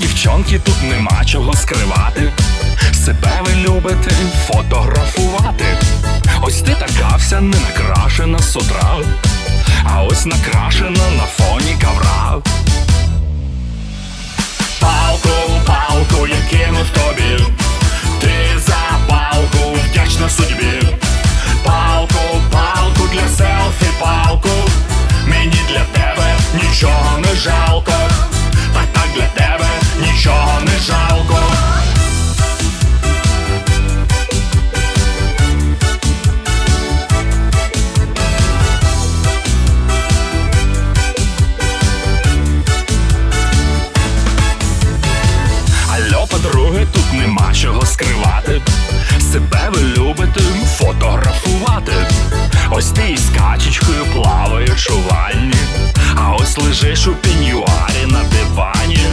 дівчонки, тут нема чого скривати. Себе ви любите фотографувати. Ось ти така вся не накрашена з утра, а ось накрашена на фоні ковра. Палку, палку я кинув тобі, ти за палку вдячна судьбі. Палку, палку для селфі, палку, мені для тебе нічого не жалко. Так для тебе нічого не жалко. Алло, подруги, тут нема чого скривати. Себе ви любите фотографувати. Ось ти із качечкою плаваєш у ванні, а ось лежиш у пеньюарі на дивані.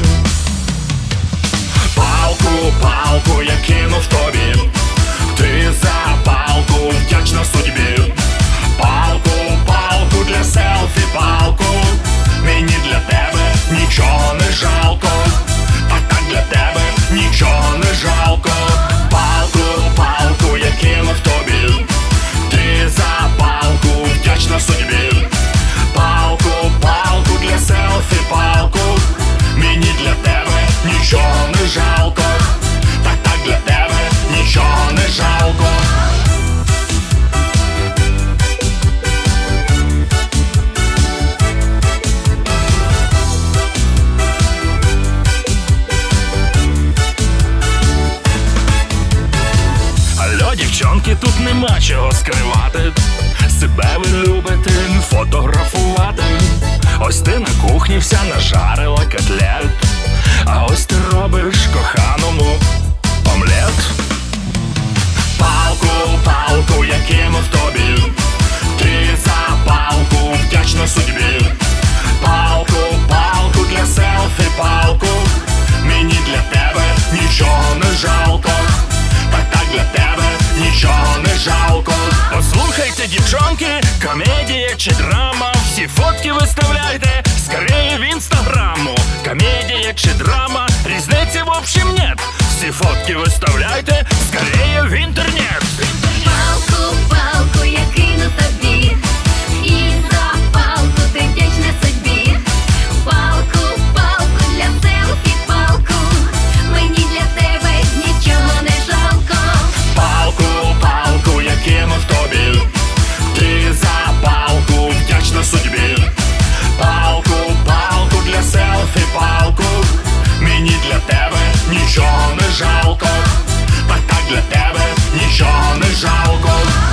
Палку, палку я кинув тобі, ти за палку вдячна судьбі. Палку, палку для селфі, палку, мені для тебе нічого не жалко. Так для тебе нічого не жалко. Палку, палку я кинув тобі, ти за палку вдячна судьбі. Палку, палку для селфі, палку, мені для тебе нічого не жалко. Так для тебе нічого не жалко. Алло, дівчонки, тут нема чого скривати. Себе ви любите фотографувати. Ось ти на кухні вся нажарила котлет, а ось ти робиш коханому омлет. Палку, палку я кинув тобі, ти за палку вдячна судьбі. Палку, палку для селфі, палку, мені для тебе нічого не жалко. Так для тебе нічого не жалко. Послухайте, дівчонки, комедія чи драма, всі фотки виставляйте скорее в інстаграму. Комедія чи драма, різниці в общем нет. Всі фотки виставляйте скорее в інтернет. Палку, палку я кину тобі, і за палку ти вдячна судьбі. Палку, палку для селфі, палку, мені для тебе нічого не жалко. Палку, палку я кинув тобі, ти за палку вдячна судьбі. Палку, палку для селфі, палку, мені для тебе нічого не жалко. Так для тебе нічого не жалко.